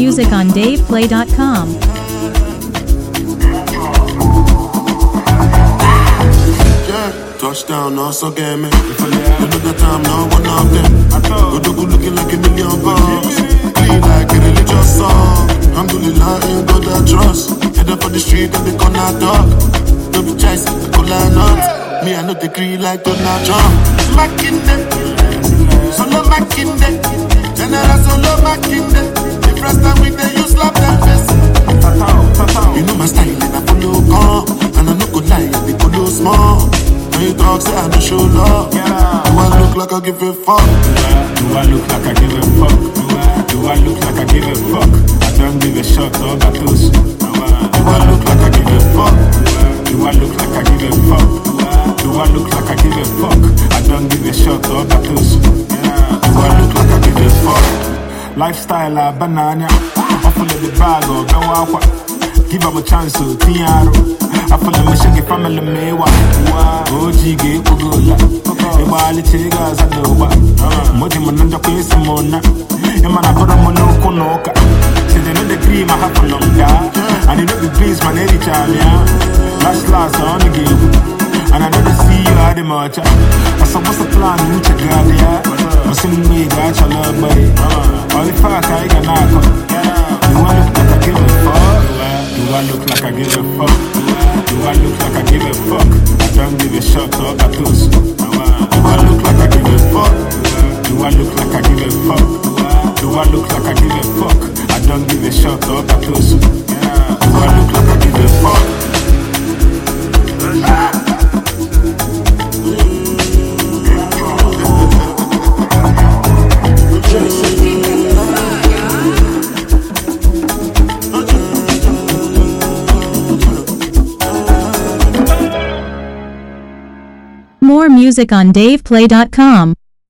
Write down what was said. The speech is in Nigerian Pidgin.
music on DavePlay.com. Touchdown, also get me. You know the time, now one of them. Odogu looking like $1,000,000. Clean like a religious song. Alhamdulillah, ain't got that trust. Head up on the street and they corner dog. Don't be chasing, I call her not. Me, I know the green like Donald Trump. Makinde, solo Makinde. General solo Makinde. The first time we dey use slap that face. You know my style and I follow come. And I no go lie, they go no small. You talk, say I don't show love. Do I look like I give a fuck? Do I look like I give a fuck? Do I look like I give a fuck? I don't give a shot, all that too. Do I look like I give a fuck? Do I look like I give a fuck? Do I look like I give a fuck? I don't give a shot, all that too. Do I look like I give a fuck? Lifestyle, banana. I follow the bag or go out. Give up a chance to Tiaro. I follow my shaggy family, me. OG gave a good luck. The Bali Tigers, I know what. Motimananda Quesimona. And man, I put on no Konoka. Say they know the cream I have for long guy. And they know the please, my lady child, yeah. Last on the game. And I never see you at the much. I supposed to plan which I got, yeah. I sing me, got your love, buddy. All the fact I got knock. Do I look like I give a fuck? Do I look like I give a fuck? Do I look like I give a fuck? I don't give a shot or a toast. Do I look like I give a fuck? Do I look like I give a fuck? Do I look like I give a fuck? I don't give a shot or a toast. Do I look like I give a fuck? More music on DavePlay.com.